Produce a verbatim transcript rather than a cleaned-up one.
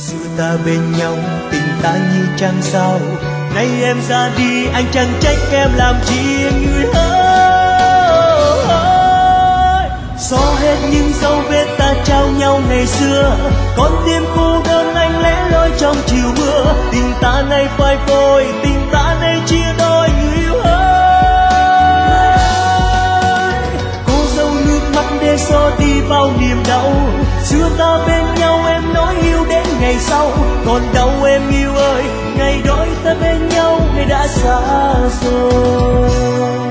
Xưa ta bên nhau tình ta như trăng sao, nay em ra đi anh chẳng trách em làm chi người ơi. Xóa hết những dấu vết ta trao nhau ngày xưa, con tim cô đơn anh lẽ loi trong chiều mưa. Tình ta nay phai phôi, tình ta nay chia đôi người yêu ơi. Cô dâu nước mắt để xóa đi bao niềm đau, xưa ta bên nhau em nói yêu đến ngày sau. Còn đâu em yêu ơi, ngày đôi ta bên nhau ngày đã xa rồi.